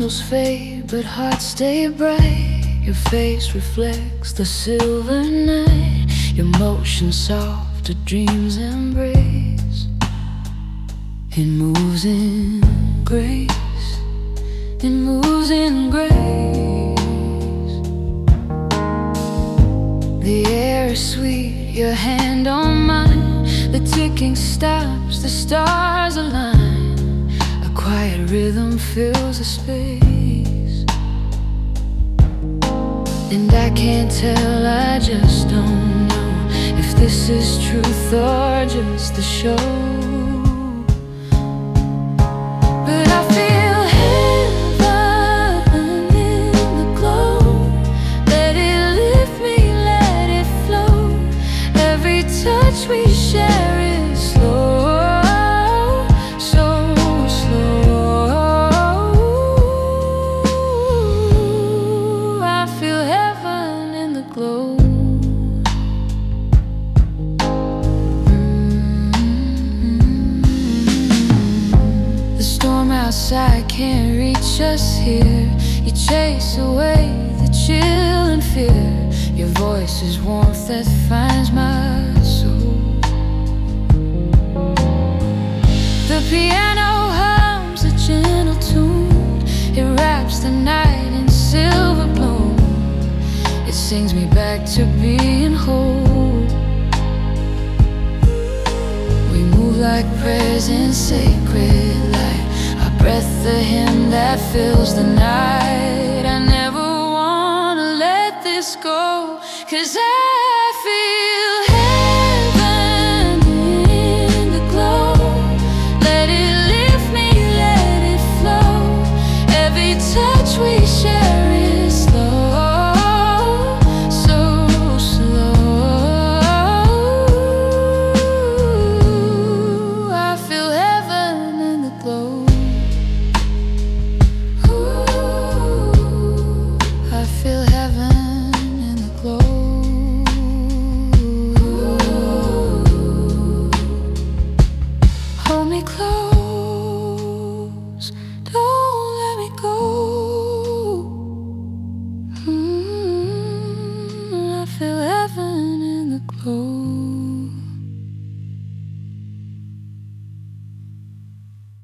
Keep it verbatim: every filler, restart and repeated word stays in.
Candles fade, but hearts stay bright. Your face reflects the silver night. Your motion soft, a dream's embrace. It moves in grace. It moves in grace. The air is sweet, your hand on mine. The ticking stops, the stars align. A quiet rhythm fills the space. And I can't tell, I just don't know if this is truth or just the show. But I feel heaven in the glow. Let it lift me, let it flow. Every touch we share is slow, so slow. I feel heaven in the glow. Outside can't reach us here. You chase away the chill and fear. Your voice is warmth that finds my soul. The piano hums a gentle tune. It wraps the night in silver bloom. It sings me back to being whole. We move like prayers in sacred light. Breath, the hymn that fills the night. I never wanna let this go, 'cause I feel heaven in the glow. Let it lift me, let it flow. Every touch we share is slow, so slow. I feel heaven in the glow. I feel heaven in the glow. Hold me close.